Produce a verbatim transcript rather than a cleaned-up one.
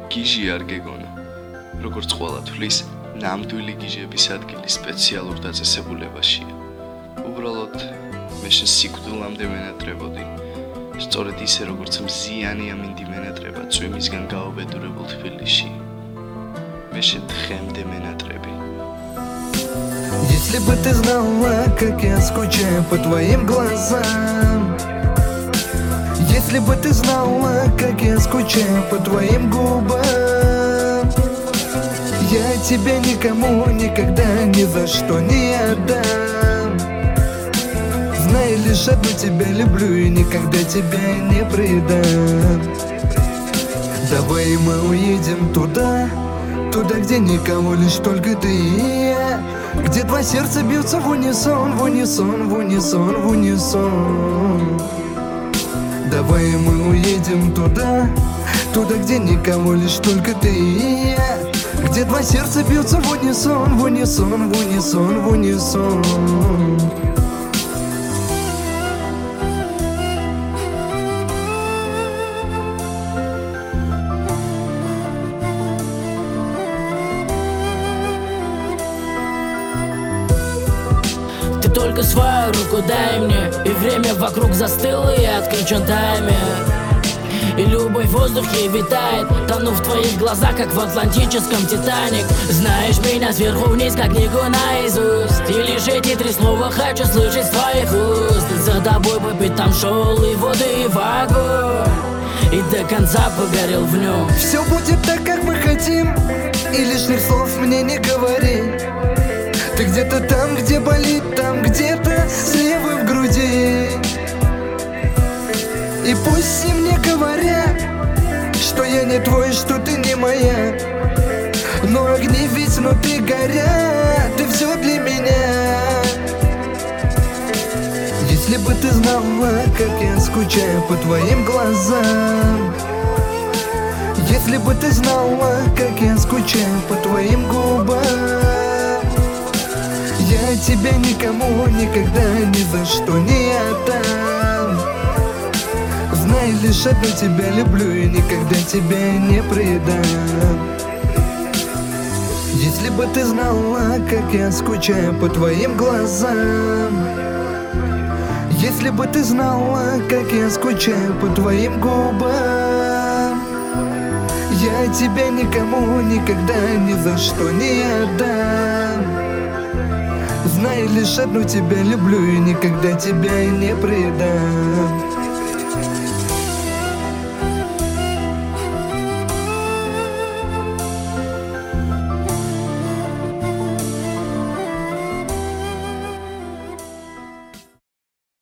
გიჟი არ გეგონა, როგორც ყველა თვლის, ნამდვილი გიჟების ადგილი სპეციალურ დაწესებულებაშია. უბრალოდ მე შენ სიკვდილამდე მენატრებოდი, სწორედ ისე როგორც მზიანი ამინდი მენატრება წვიმისგან გაუბედურებულ თბილისში. მე შენ თხემდე მენატრები. Если бы ты знала, как я скучаю по твоим глазам, если бы ты знала, как я скучаю по твоим губам, я тебя никому никогда ни за что не отдам. Знай, лишь одну тебя люблю и никогда тебя не предам. Давай мы уедем туда, туда, где никого, лишь только ты и я, где два сердца бьются в унисон, в унисон, в унисон, в унисон. Давай мы уедем туда, туда, где никого, лишь только ты и я, где два сердца бьются в унисон, в унисон, в унисон, в унисон. Ты только свою руку дай мне, и время вокруг застыло, и отключен таймер. И любой в воздухе витает, тону в твоих глазах, как в атлантическом Титаник. Знаешь меня сверху вниз, как книгу наизусть, и лишь эти три слова хочу слышать с твоих уст. За тобой по пятам шел и в воду, и в огонь, и до конца погорел в нем. Все будет так, как мы хотим, и лишних слов мне не говори. Ты где-то там, где болит, там где-то слева в груди. И пусть все мне говорят, что я не твой, что ты не моя, но огни ведь внутри горят, ты все для меня. Если бы ты знала, как я скучаю по твоим глазам, если бы ты знала, как я скучаю по твоим губам, я тебя никому никогда ни за что не отдам. Знай, лишь одну тебя люблю и никогда тебя не предам. Если бы ты знала, как я скучаю по твоим глазам, если бы ты знала, как я скучаю по твоим губам, я тебя никому никогда ни за что не отдам. Знай, лишь одну тебя люблю и никогда тебя не предам.